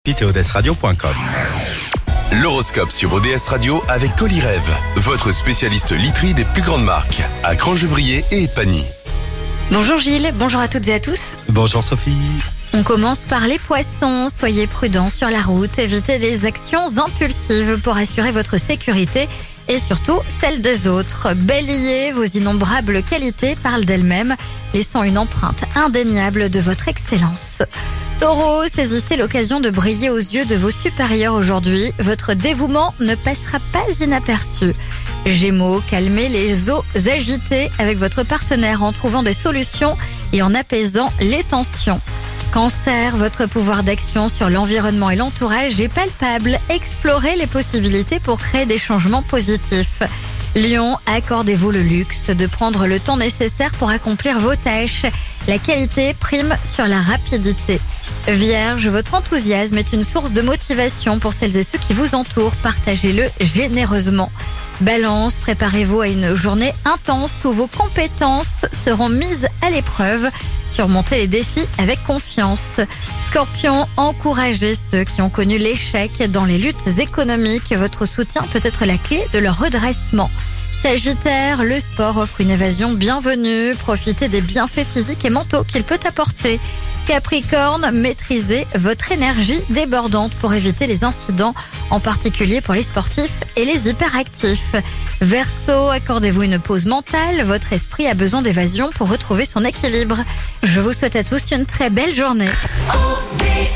et odsradio.com. L'horoscope sur ODS Radio avec Colirêve, votre spécialiste literie des plus grandes marques, à Crangevrier et Epagny. Bonjour Gilles, bonjour à toutes et à tous. Bonjour Sophie. On commence par les poissons. Soyez prudents sur la route, évitez des actions impulsives pour assurer votre sécurité et surtout celle des autres. Bélier, vos innombrables qualités parlent d'elles-mêmes, laissant une empreinte indéniable de votre excellence. Taureau, saisissez l'occasion de briller aux yeux de vos supérieurs aujourd'hui. Votre dévouement ne passera pas inaperçu. Gémeaux, calmez les eaux agitées avec votre partenaire en trouvant des solutions et en apaisant les tensions. Cancer, votre pouvoir d'action sur l'environnement et l'entourage est palpable. Explorez les possibilités pour créer des changements positifs. Lion, accordez-vous le luxe de prendre le temps nécessaire pour accomplir vos tâches. La qualité prime sur la rapidité. Vierge, votre enthousiasme est une source de motivation pour celles et ceux qui vous entourent. Partagez-le généreusement. Balance, préparez-vous à une journée intense où vos compétences seront mises à l'épreuve. Surmontez les défis avec confiance. Scorpion, encouragez ceux qui ont connu l'échec dans les luttes économiques. Votre soutien peut être la clé de leur redressement. Sagittaire, le sport offre une évasion bienvenue. Profitez des bienfaits physiques et mentaux qu'il peut apporter. Capricorne, maîtrisez votre énergie débordante pour éviter les incidents, en particulier pour les sportifs et les hyperactifs. Verseau, accordez-vous une pause mentale. Votre esprit a besoin d'évasion pour retrouver son équilibre. Je vous souhaite à tous une très belle journée.